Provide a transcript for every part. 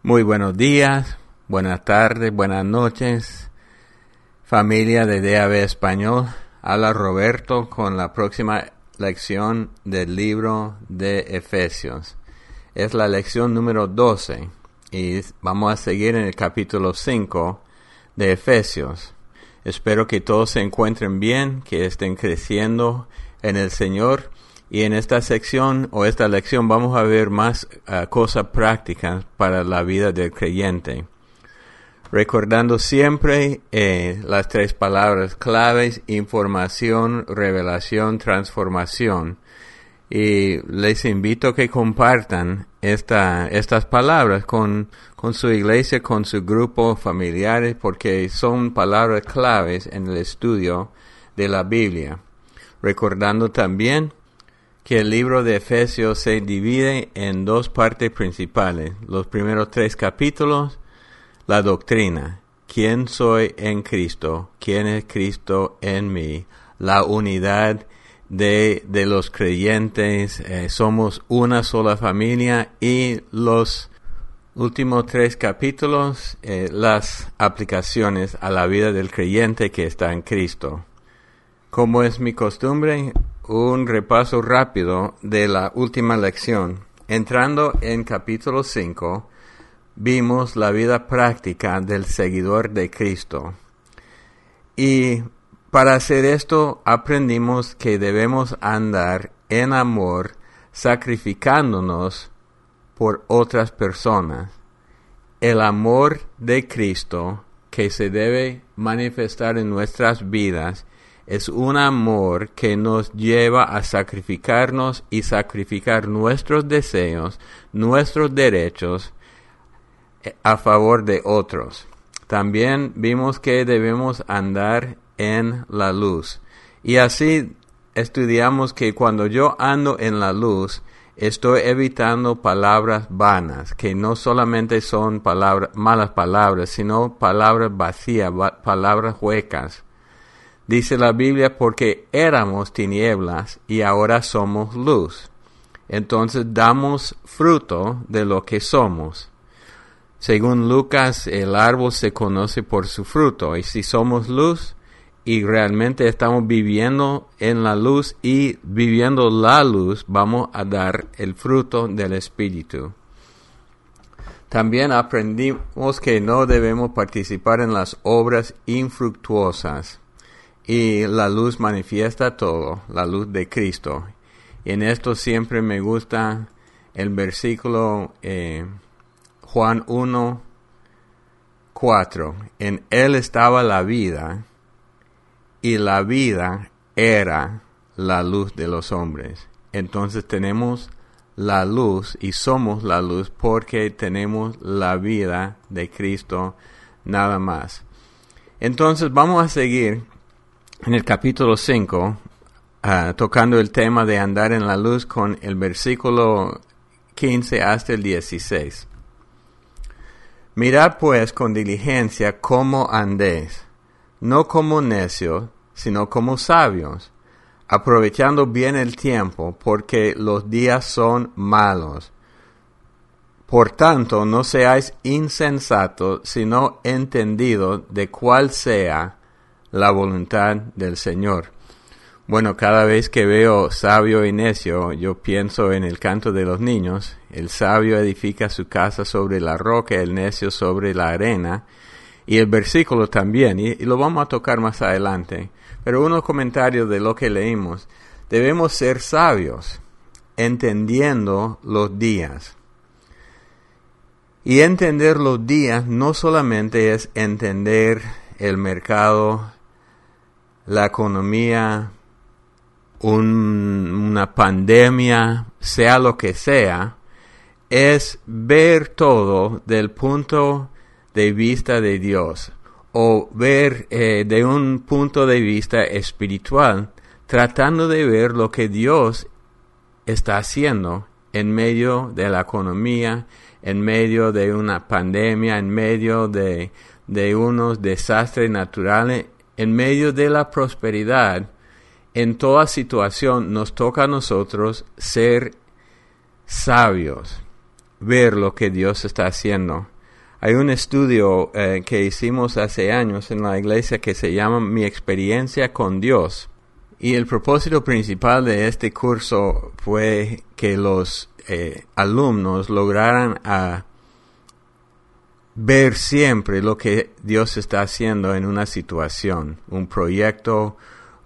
Muy buenos días, buenas tardes, buenas noches, familia de DAB Español. Habla Roberto con la próxima lección del libro de Efesios. Es la lección número 12 y vamos a seguir en el capítulo 5 de Efesios. Espero que todos se encuentren bien, que estén creciendo en el Señor. Y en esta sección o esta lección vamos a ver más cosas prácticas para la vida del creyente. Recordando siempre las tres palabras claves: información, revelación, transformación. Y les invito a que compartan estas palabras con su iglesia, con su grupo familiares, porque son palabras claves en el estudio de la Biblia. Recordando también que el libro de Efesios se divide en dos partes principales. Los primeros 3 capítulos, la doctrina. ¿Quién soy en Cristo? ¿Quién es Cristo en mí? La unidad de los creyentes. Somos una sola familia. Y los últimos 3 capítulos, las aplicaciones a la vida del creyente que está en Cristo. Como es mi costumbre, un repaso rápido de la última lección. Entrando en capítulo 5, vimos la vida práctica del seguidor de Cristo. Y para hacer esto, aprendimos que debemos andar en amor, sacrificándonos por otras personas. El amor de Cristo que se debe manifestar en nuestras vidas es un amor que nos lleva a sacrificarnos y sacrificar nuestros deseos, nuestros derechos a favor de otros. También vimos que debemos andar en la luz. Y así estudiamos que cuando yo ando en la luz, estoy evitando palabras vanas, que no solamente son malas palabras, sino palabras vacías, palabras huecas. Dice la Biblia, porque éramos tinieblas y ahora somos luz. Entonces damos fruto de lo que somos. Según Lucas, el árbol se conoce por su fruto. Y si somos luz y realmente estamos viviendo en la luz y viviendo la luz, vamos a dar el fruto del Espíritu. También aprendimos que no debemos participar en las obras infructuosas. Y la luz manifiesta todo, la luz de Cristo. Y en esto siempre me gusta el versículo Juan 1:4. En Él estaba la vida, y la vida era la luz de los hombres. Entonces tenemos la luz y somos la luz porque tenemos la vida de Cristo, nada más. Entonces vamos a seguir en el capítulo 5, tocando el tema de andar en la luz con el versículo 15 hasta el 16. Mirad pues con diligencia cómo andéis, no como necios, sino como sabios, aprovechando bien el tiempo, porque los días son malos. Por tanto, no seáis insensatos, sino entendidos de cuál sea la voluntad del Señor. Bueno, cada vez que veo sabio y necio, yo pienso en el canto de los niños. El sabio edifica su casa sobre la roca, el necio sobre la arena. Y el versículo también, y lo vamos a tocar más adelante. Pero unos comentarios de lo que leímos. Debemos ser sabios, entendiendo los días. Y entender los días no solamente es entender el mercado, la economía, una pandemia, sea lo que sea, es ver todo del punto de vista de Dios, o ver de un punto de vista espiritual, tratando de ver lo que Dios está haciendo en medio de la economía, en medio de una pandemia, en medio de unos desastres naturales, en medio de la prosperidad. En toda situación nos toca a nosotros ser sabios, ver lo que Dios está haciendo. Hay un estudio que hicimos hace años en la iglesia que se llama Mi experiencia con Dios. Y el propósito principal de este curso fue que los alumnos lograran ver siempre lo que Dios está haciendo en una situación, un proyecto,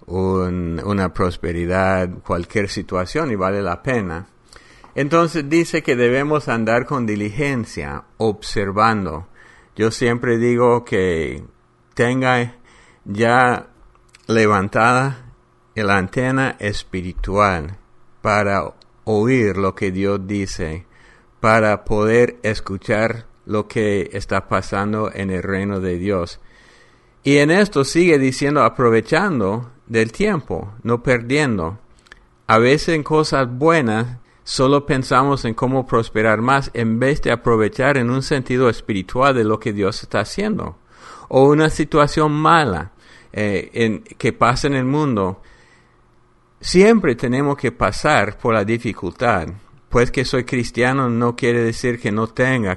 una prosperidad, cualquier situación, y vale la pena. Entonces dice que debemos andar con diligencia, observando. Yo siempre digo que tenga ya levantada la antena espiritual para oír lo que Dios dice, para poder escuchar lo que está pasando en el reino de Dios. Y en esto sigue diciendo, aprovechando del tiempo, no perdiendo. A veces en cosas buenas solo pensamos en cómo prosperar más en vez de aprovechar en un sentido espiritual de lo que Dios está haciendo. O una situación mala que pasa en el mundo. Siempre tenemos que pasar por la dificultad. Pues que soy cristiano no quiere decir que no tenga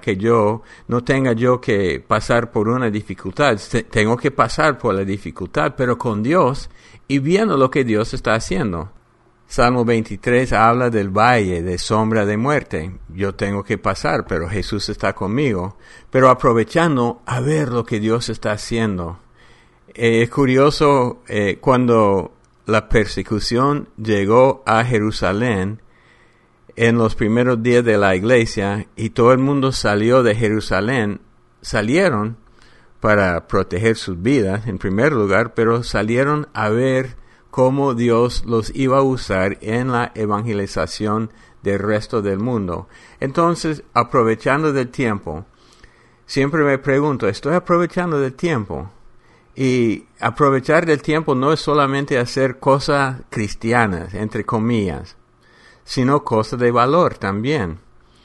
yo que pasar por una dificultad. Tengo que pasar por la dificultad, pero con Dios y viendo lo que Dios está haciendo. Salmo 23 habla del valle de sombra de muerte. Yo tengo que pasar, pero Jesús está conmigo. Pero aprovechando a ver lo que Dios está haciendo. Es curioso cuando la persecución llegó a Jerusalén en los primeros días de la iglesia y todo el mundo salió de Jerusalén, salieron para proteger sus vidas en primer lugar, pero salieron a ver cómo Dios los iba a usar en la evangelización del resto del mundo. Entonces, aprovechando del tiempo, siempre me pregunto, ¿estoy aprovechando del tiempo? Y aprovechar del tiempo no es solamente hacer cosas cristianas, entre comillas, sino cosas de valor también.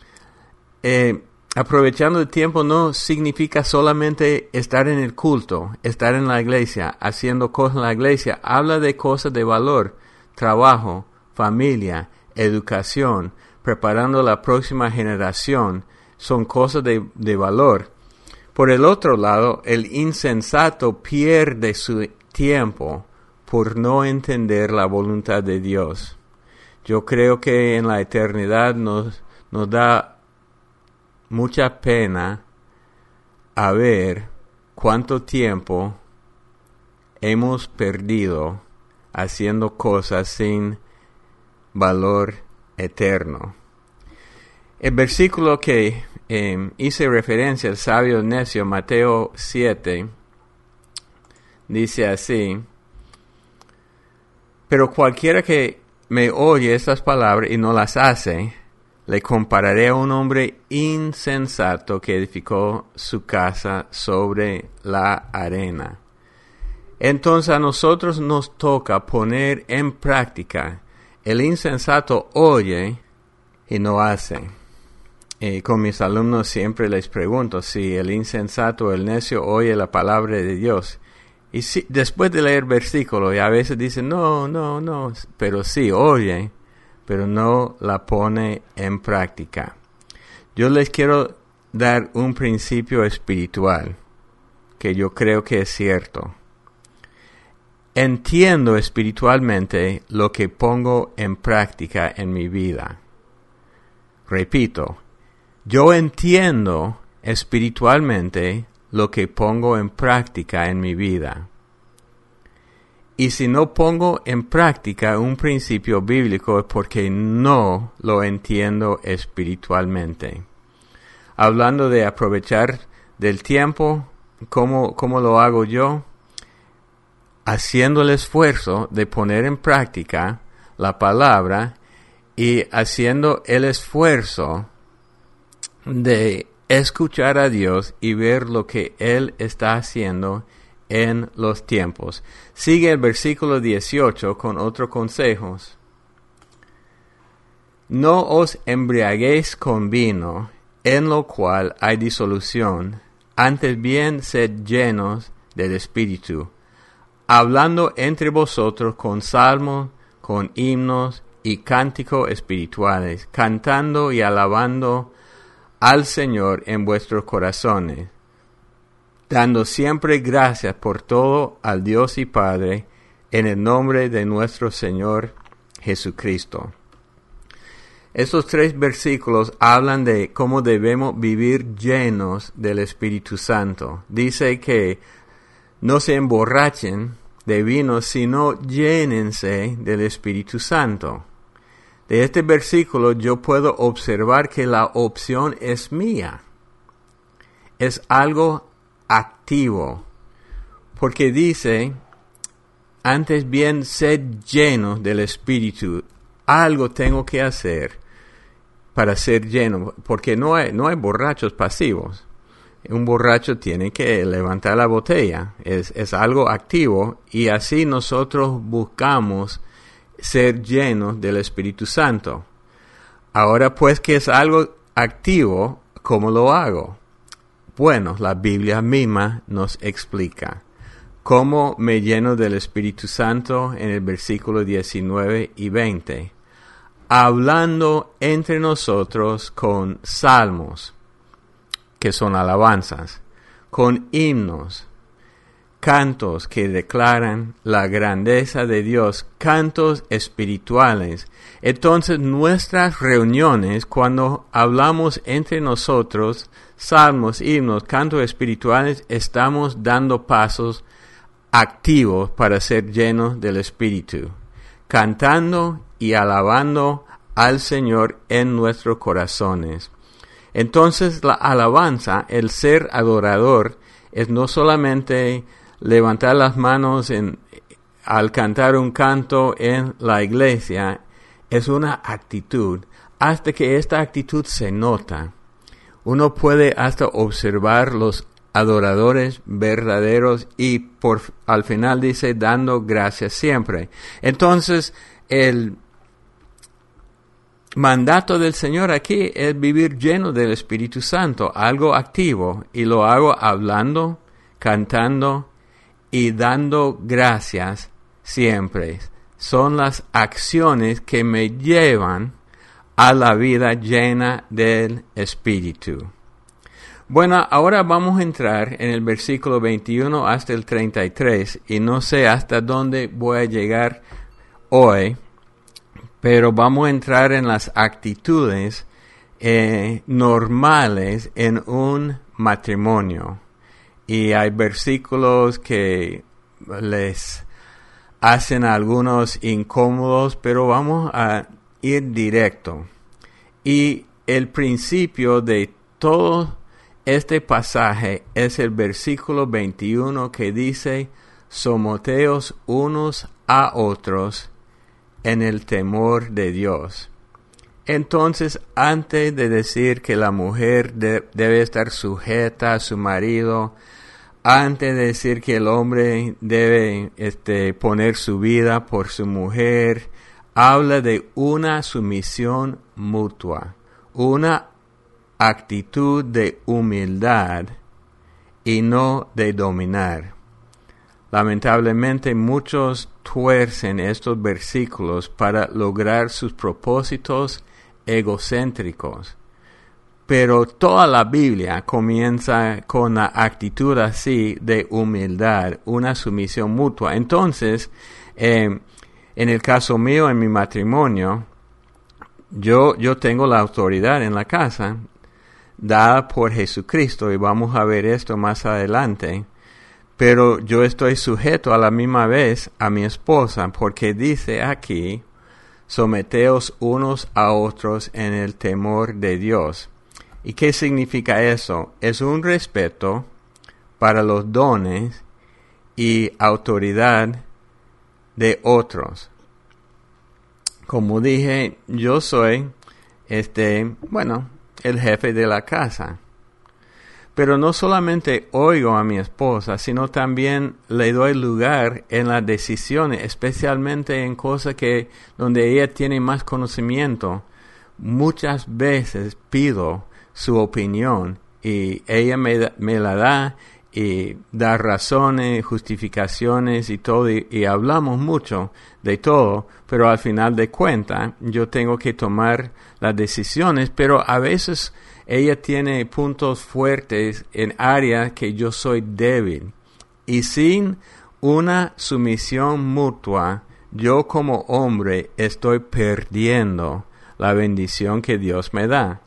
Aprovechando el tiempo no significa solamente estar en el culto, estar en la iglesia, haciendo cosas en la iglesia. Habla de cosas de valor, trabajo, familia, educación, preparando la próxima generación. Son cosas de valor. Por el otro lado, el insensato pierde su tiempo por no entender la voluntad de Dios. Yo creo que en la eternidad nos da mucha pena a ver cuánto tiempo hemos perdido haciendo cosas sin valor eterno. El versículo que hice referencia, el sabio necio, Mateo 7, dice así: pero cualquiera que me oye estas palabras y no las hace, le compararé a un hombre insensato que edificó su casa sobre la arena. Entonces a nosotros nos toca poner en práctica. El insensato oye y no hace. Con mis alumnos siempre les pregunto si el insensato o el necio oye la palabra de Dios. Y si, después de leer versículos, y a veces dicen, no, pero sí, oye, pero no la pone en práctica. Yo les quiero dar un principio espiritual que yo creo que es cierto. Entiendo espiritualmente lo que pongo en práctica en mi vida. Repito, yo entiendo espiritualmente lo que pongo en práctica en mi vida. Y si no pongo en práctica un principio bíblico es porque no lo entiendo espiritualmente. Hablando de aprovechar del tiempo, ¿cómo lo hago yo? Haciendo el esfuerzo de poner en práctica la palabra y haciendo el esfuerzo de escuchar a Dios y ver lo que Él está haciendo en los tiempos. Sigue el versículo 18 con otros consejos. No os embriaguéis con vino, en lo cual hay disolución, antes bien sed llenos del Espíritu, hablando entre vosotros con salmos, con himnos y cánticos espirituales, cantando y alabando al Señor en vuestros corazones, dando siempre gracias por todo al Dios y Padre, en el nombre de nuestro Señor Jesucristo. Estos 3 versículos hablan de cómo debemos vivir llenos del Espíritu Santo. Dice que no se emborrachen de vino, sino llénense del Espíritu Santo. De este versículo yo puedo observar que la opción es mía. Es algo activo. Porque dice, antes bien, sed llenos del Espíritu. Algo tengo que hacer para ser lleno, porque no hay borrachos pasivos. Un borracho tiene que levantar la botella, es algo activo, y así nosotros buscamos ser llenos del Espíritu Santo. Ahora pues que es algo activo, ¿cómo lo hago? Bueno, la Biblia misma nos explica cómo me lleno del Espíritu Santo en el versículo 19 y 20. Hablando entre nosotros con salmos, que son alabanzas, con himnos, cantos que declaran la grandeza de Dios, cantos espirituales. Entonces nuestras reuniones, cuando hablamos entre nosotros, salmos, himnos, cantos espirituales, estamos dando pasos activos para ser llenos del Espíritu, cantando y alabando al Señor en nuestros corazones. Entonces la alabanza, el ser adorador, es no solamente levantar las manos al cantar un canto en la iglesia, es una actitud. Hasta que esta actitud se nota, uno puede hasta observar los adoradores verdaderos y al final dice dando gracias siempre. Entonces el mandato del Señor aquí es vivir lleno del Espíritu Santo, algo activo, y lo hago hablando, cantando y dando gracias siempre. Son las acciones que me llevan a la vida llena del Espíritu. Bueno, ahora vamos a entrar en el versículo 21 hasta el 33, y no sé hasta dónde voy a llegar hoy, pero vamos a entrar en las actitudes normales en un matrimonio. Y hay versículos que les hacen a algunos incómodos, pero vamos a ir directo. Y el principio de todo este pasaje es el versículo 21 que dice, someteos unos a otros en el temor de Dios. Entonces, antes de decir que la mujer debe estar sujeta a su marido, antes de decir que el hombre debe poner su vida por su mujer, habla de una sumisión mutua, una actitud de humildad y no de dominar. Lamentablemente muchos tuercen estos versículos para lograr sus propósitos egocéntricos. Pero toda la Biblia comienza con la actitud así de humildad, una sumisión mutua. Entonces, en el caso mío, en mi matrimonio, yo tengo la autoridad en la casa dada por Jesucristo, y vamos a ver esto más adelante. Pero yo estoy sujeto a la misma vez a mi esposa, porque dice aquí, someteos unos a otros en el temor de Dios. ¿Y qué significa eso? Es un respeto para los dones y autoridad de otros. Como dije, yo soy, el jefe de la casa. Pero no solamente oigo a mi esposa, sino también le doy lugar en las decisiones, especialmente en cosas donde ella tiene más conocimiento. Muchas veces pido su opinión y ella me la da y da razones, justificaciones y todo, y hablamos mucho de todo, pero al final de cuentas yo tengo que tomar las decisiones, pero a veces Ella tiene puntos fuertes en áreas que yo soy débil. Y sin una sumisión mutua, yo como hombre estoy perdiendo la bendición que Dios me da.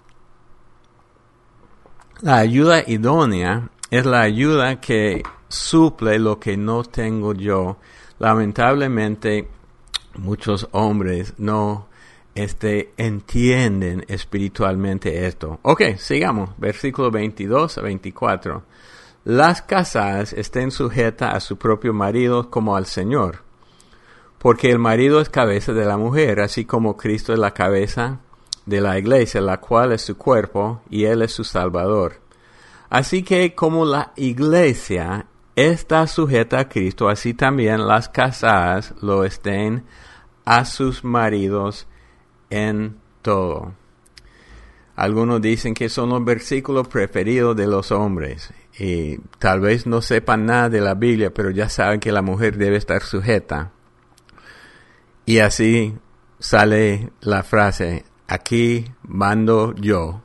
La ayuda idónea es la ayuda que suple lo que no tengo yo. Lamentablemente, muchos hombres no entienden espiritualmente esto. Ok, sigamos. Versículo 22 a 24. Las casadas estén sujetas a su propio marido como al Señor, porque el marido es cabeza de la mujer, así como Cristo es la cabeza de la iglesia, la cual es su cuerpo, y Él es su Salvador. Así que como la iglesia está sujeta a Cristo, así también las casadas lo estén a sus maridos en todo. Algunos dicen que son los versículos preferidos de los hombres, y tal vez no sepan nada de la Biblia, pero ya saben que la mujer debe estar sujeta. Y así sale la frase, aquí mando yo.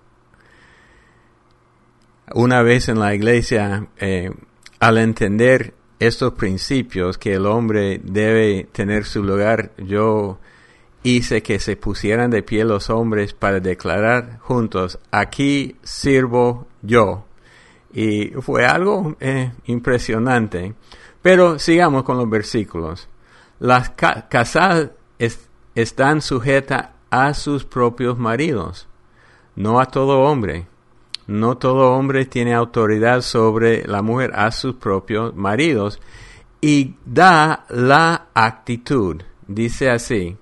Una vez en la iglesia, al entender estos principios que el hombre debe tener su lugar, yo hice que se pusieran de pie los hombres para declarar juntos, aquí sirvo yo. Y fue algo impresionante. Pero sigamos con los versículos. Las casadas están sujetas a sus propios maridos, no a todo hombre. No todo hombre tiene autoridad sobre la mujer, a sus propios maridos. Y da la actitud, dice así,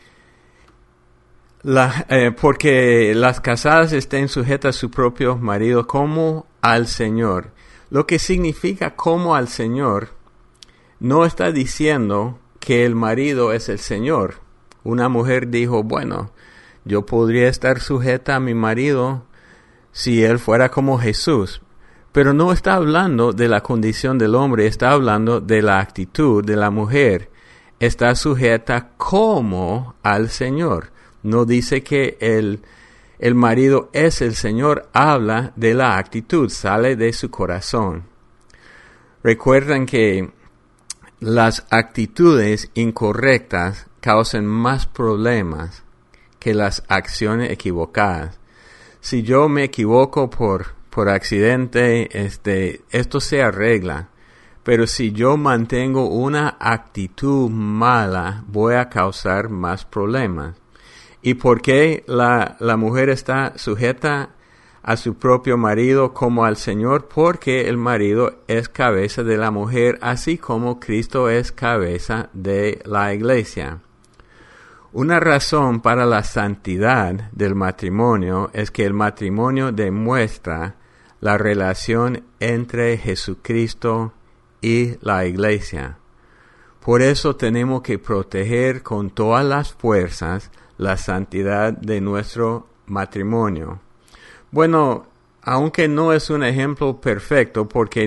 porque las casadas estén sujetas a su propio marido como al Señor. Lo que significa como al Señor no está diciendo que el marido es el Señor. Una mujer dijo, bueno, yo podría estar sujeta a mi marido si él fuera como Jesús. Pero no está hablando de la condición del hombre, está hablando de la actitud de la mujer. Está sujeta como al Señor. No dice que el marido es el Señor, habla de la actitud, sale de su corazón. Recuerden que las actitudes incorrectas causan más problemas que las acciones equivocadas. Si yo me equivoco por accidente, esto se arregla. Pero si yo mantengo una actitud mala, voy a causar más problemas. ¿Y por qué la mujer está sujeta a su propio marido como al Señor? Porque el marido es cabeza de la mujer, así como Cristo es cabeza de la iglesia. Una razón para la santidad del matrimonio es que el matrimonio demuestra la relación entre Jesucristo y la iglesia. Por eso tenemos que proteger con todas las fuerzas la santidad de nuestro matrimonio. Bueno, aunque no es un ejemplo perfecto, porque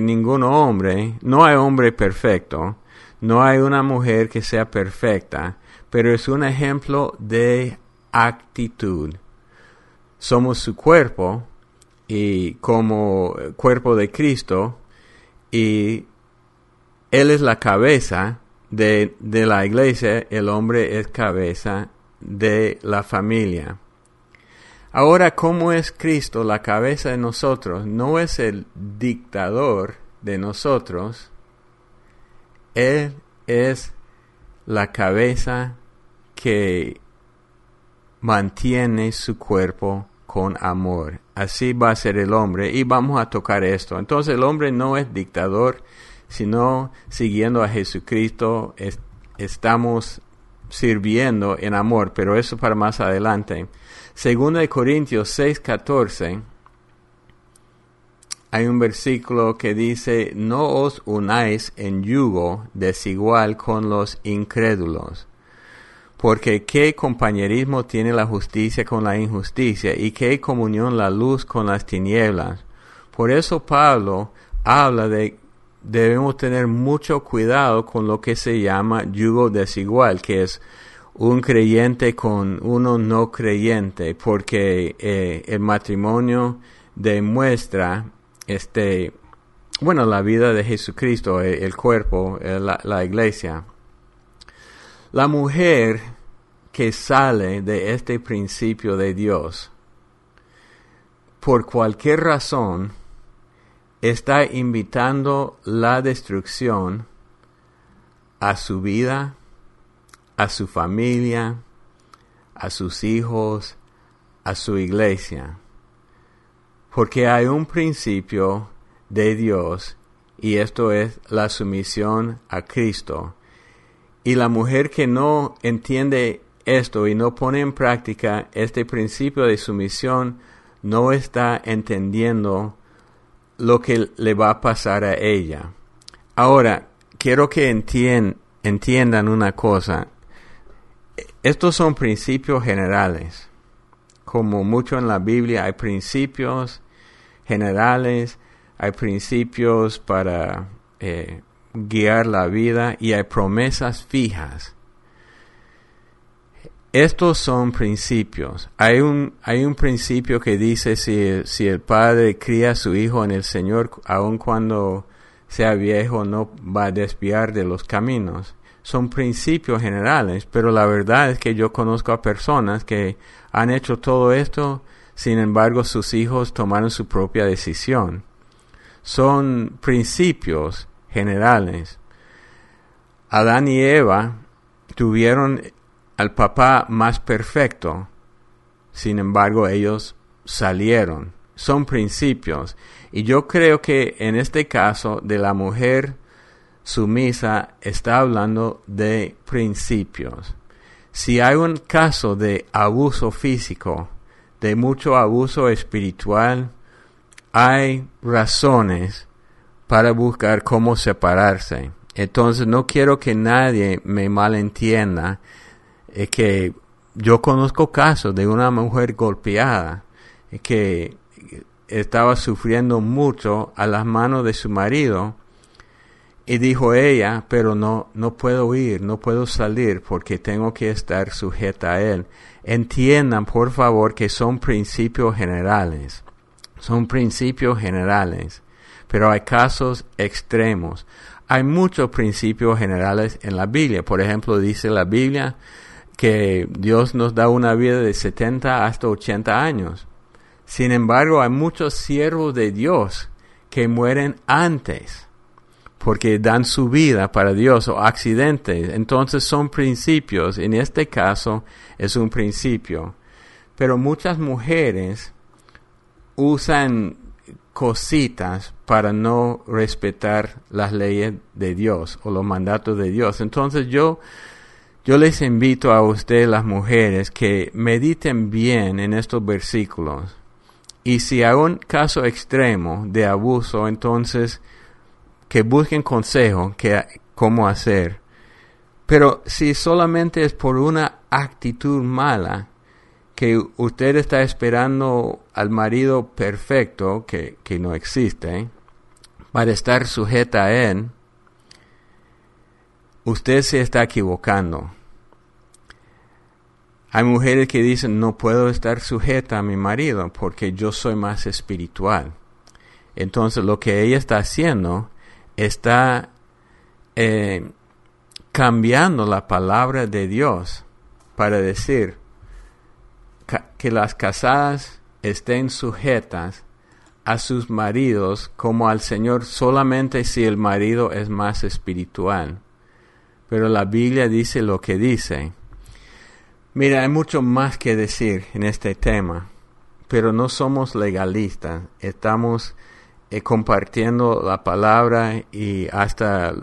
no hay hombre perfecto, no hay una mujer que sea perfecta, pero es un ejemplo de actitud. Somos su cuerpo, y como cuerpo de Cristo, y Él es la cabeza de la iglesia, el hombre es cabeza de la familia. Ahora, ¿cómo es Cristo la cabeza de nosotros? No es el dictador de nosotros. Él es la cabeza que mantiene su cuerpo con amor. Así va a ser el hombre, y vamos a tocar esto. Entonces el hombre no es dictador, sino siguiendo a Jesucristo estamos sirviendo en amor, pero eso para más adelante. 2 Corintios 6:14, hay un versículo que dice, no os unáis en yugo desigual con los incrédulos, porque qué compañerismo tiene la justicia con la injusticia, y qué comunión la luz con las tinieblas. Por eso Pablo habla de debemos tener mucho cuidado con lo que se llama yugo desigual, que es un creyente con uno no creyente, porque el matrimonio demuestra la vida de Jesucristo, el cuerpo, la iglesia. La mujer que sale de este principio de Dios, por cualquier razón, está invitando la destrucción a su vida, a su familia, a sus hijos, a su iglesia. Porque hay un principio de Dios, y esto es la sumisión a Cristo. Y la mujer que no entiende esto y no pone en práctica este principio de sumisión, no está entendiendo lo que le va a pasar a ella. Ahora, quiero que entiendan una cosa. Estos son principios generales. Como mucho en la Biblia, hay principios generales, hay principios para guiar la vida y hay promesas fijas. Estos son principios. Hay un principio que dice si el padre cría a su hijo en el Señor, aun cuando sea viejo, no va a desviar de los caminos. Son principios generales, pero la verdad es que yo conozco a personas que han hecho todo esto, sin embargo sus hijos tomaron su propia decisión. Son principios generales. Adán y Eva tuvieron al papá más perfecto, sin embargo ellos salieron. Son principios. Y yo creo que en este caso de la mujer sumisa está hablando de principios. Si hay un caso de abuso físico, de mucho abuso espiritual, hay razones para buscar cómo separarse. Entonces no quiero que nadie me malentienda, que yo conozco casos de una mujer golpeada que estaba sufriendo mucho a las manos de su marido, y dijo ella, pero no puedo ir, no puedo salir porque tengo que estar sujeta a él. Entiendan, por favor, que son principios generales. Son principios generales, pero hay casos extremos. Hay muchos principios generales en la Biblia. Por ejemplo, dice la Biblia que Dios nos da una vida de 70 hasta 80 años. Sin embargo, hay muchos siervos de Dios que mueren antes, porque dan su vida para Dios o accidentes. Entonces son principios. En este caso es un principio. Pero muchas mujeres usan cositas para no respetar las leyes de Dios o los mandatos de Dios. Entonces yo les invito a ustedes, las mujeres, que mediten bien en estos versículos. Y si hay un caso extremo de abuso, entonces que busquen consejo, cómo hacer. Pero si solamente es por una actitud mala, que usted está esperando al marido perfecto, que no existe, para estar sujeta a él, usted se está equivocando. Hay mujeres que dicen, no puedo estar sujeta a mi marido porque yo soy más espiritual. Entonces lo que ella está haciendo está cambiando la palabra de Dios para decir que las casadas estén sujetas a sus maridos como al Señor solamente si el marido es más espiritual. Pero la Biblia dice lo que dice. Mira, hay mucho más que decir en este tema, pero no somos legalistas. Estamos compartiendo la palabra y hasta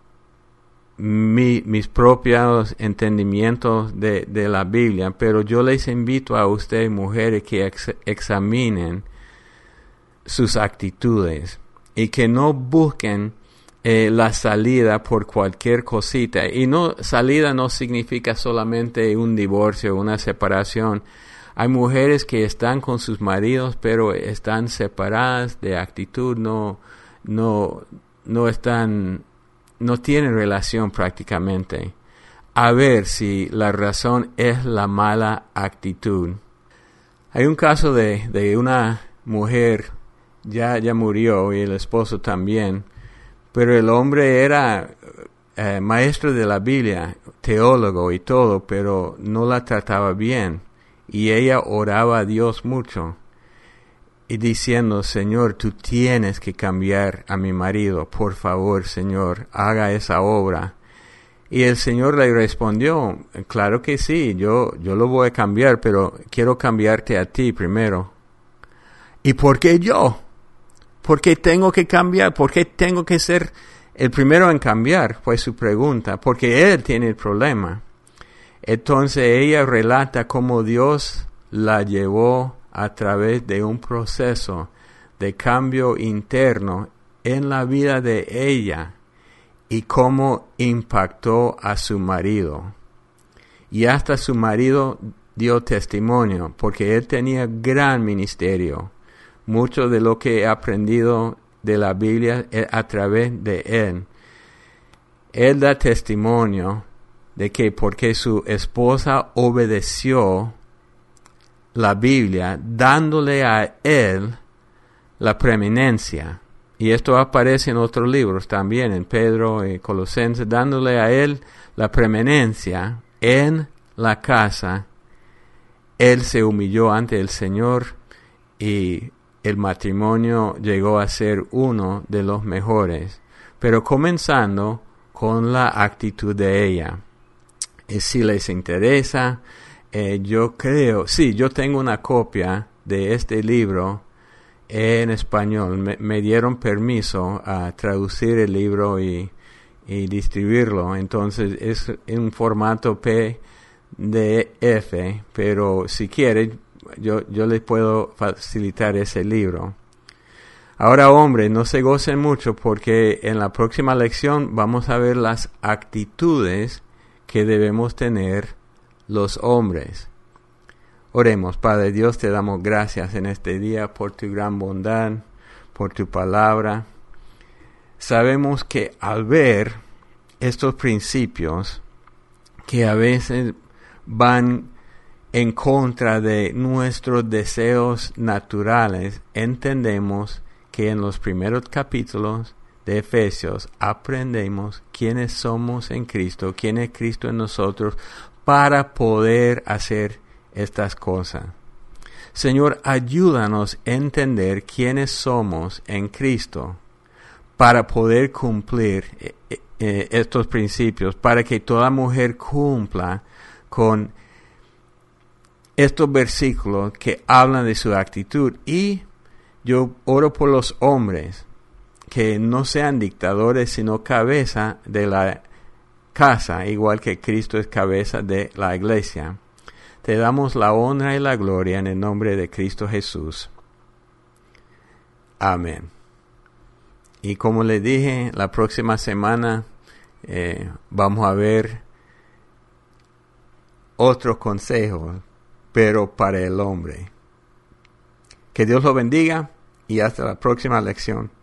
mis propios entendimientos de la Biblia, pero yo les invito a ustedes, mujeres, que examinen sus actitudes y que no busquen la salida por cualquier cosita. Y salida no significa solamente un divorcio o una separación. Hay mujeres que están con sus maridos, pero están separadas de actitud, no tienen relación prácticamente. a ver si la razón es la mala actitud. Hay un caso de una mujer, ya murió y el esposo también, pero el hombre era maestro de la Biblia, teólogo y todo, pero no la trataba bien. Y ella oraba a Dios mucho y diciendo, Señor, tú tienes que cambiar a mi marido, por favor, Señor, haga esa obra. Y el Señor le respondió, claro que sí, yo lo voy a cambiar, pero quiero cambiarte a ti primero. ¿Y por qué yo? ¿Por qué tengo que cambiar? ¿Por qué tengo que ser el primero en cambiar? Fue su pregunta, porque él tiene el problema. Entonces ella relata cómo Dios la llevó a través de un proceso de cambio interno en la vida de ella y cómo impactó a su marido. Y hasta su marido dio testimonio, porque él tenía gran ministerio. Mucho de lo que he aprendido de la Biblia es a través de él. Él da testimonio de que porque su esposa obedeció la Biblia, dándole a él la preeminencia. Y esto aparece en otros libros también, en Pedro y Colosenses, dándole a él la preeminencia en la casa. Él se humilló ante el Señor y el matrimonio llegó a ser uno de los mejores, pero comenzando con la actitud de ella. Y si les interesa, yo tengo una copia de este libro en español. Me dieron permiso a traducir el libro y distribuirlo. Entonces es en un formato PDF, pero si quiere, yo les puedo facilitar ese libro. Ahora, hombres, no se gocen mucho porque en la próxima lección vamos a ver las actitudes que debemos tener los hombres. Oremos. Padre Dios, te damos gracias en este día por tu gran bondad, por tu palabra. Sabemos que al ver estos principios que a veces van en contra de nuestros deseos naturales, entendemos que en los primeros capítulos de Efesios aprendemos quiénes somos en Cristo, quién es Cristo en nosotros, para poder hacer estas cosas. Señor, ayúdanos a entender quiénes somos en Cristo para poder cumplir estos principios, para que toda mujer cumpla con estos versículos que hablan de su actitud. Y yo oro por los hombres, que no sean dictadores, sino cabeza de la casa, igual que Cristo es cabeza de la iglesia. Te damos la honra y la gloria en el nombre de Cristo Jesús. Amén. Y como les dije, la próxima semana vamos a ver otros consejos, pero para el hombre. Que Dios lo bendiga y hasta la próxima lección.